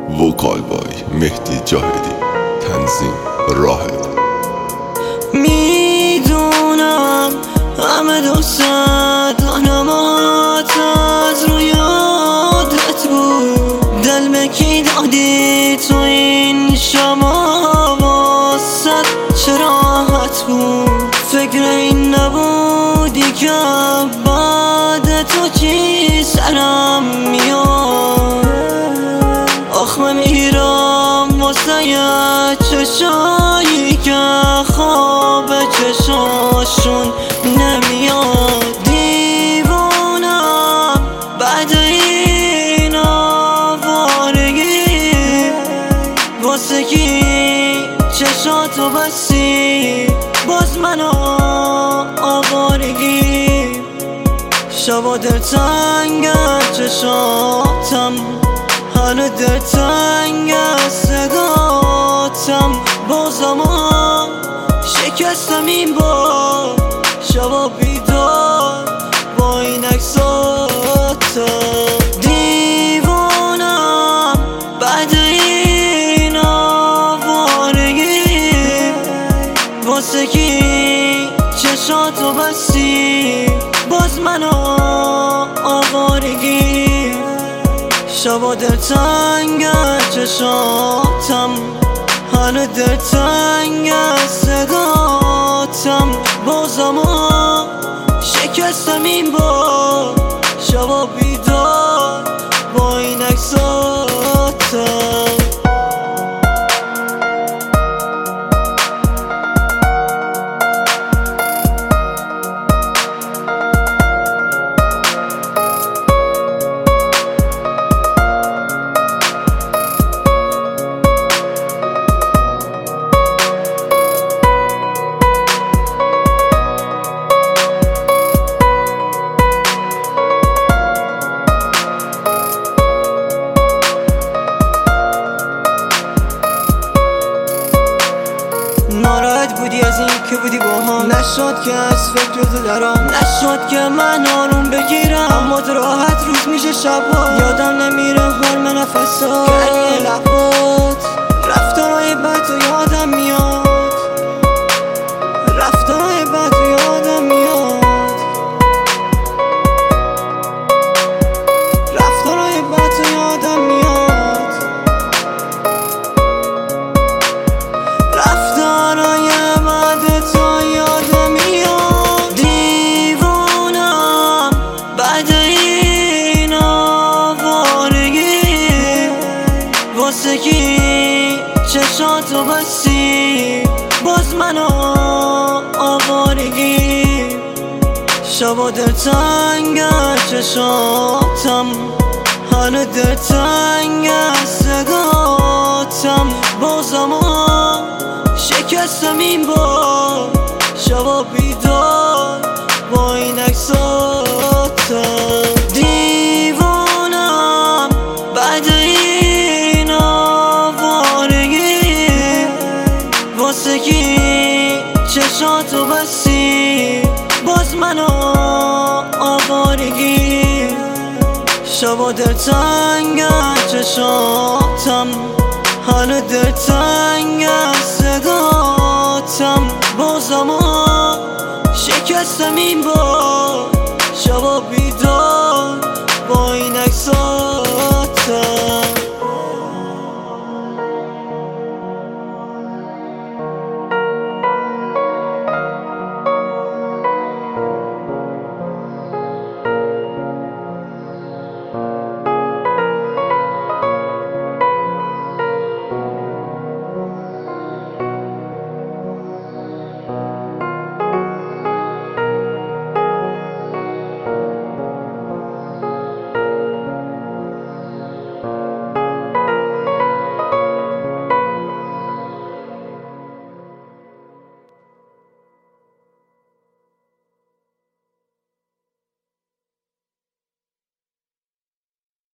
وکال بای مهدی جاهدی، تنظیم راحت. میدونم همه دوست دارمات از رو یادت بود، دل به کی دادی تو این شما واسد چه راحت بود. فکر این نبودی که بعد تو چی سرم میاد. آخ من میرم واسه یه چشایی که خواب چشاشون نمیاد. دیوانم بعد این آوارگی، واسه کی چشاتو بستی باز منو آوارگی. شبا دلتنگ چشاتم، هنو دلتنگ صداتم، بازم شکستم این بار. شبا بیدار با این عکساتم. دیوانم بعد این آوارگی، واسه کی چشاتو بستی باز منو آوارگی. شبا دلتنگ چشاتم، هنو دلتنگ صداتم، بازم شکستم این بار. شبا بیدار با این عکساتم. ناراحت بودی از این که بودی با هم، نشد که از فکر تو درام، نشد که من آروم بگیرم. اما تو راحت روز میشه شبا، یادم نمیره حال نفسات، گرمی لبات، رفتارهای بد تو یادم میاد، رفتارهای بد تو یادم میاد، رفتارهای بد تو یادم میاد. واسه کی چشاتو بستی باز منو آوارگی. شبا دلتنگ چشاتم، هنو دلتنگ صداتم، بازم شکستم این بار. شبا بیدار با این عکساتم. دیوانم بعد این آوارگی، واسه کی چشاتو بستی باز منو آوارگی. شبا دلتنگ چشاتم، هنو دلتنگ صداتم، بازم شکستم این بار.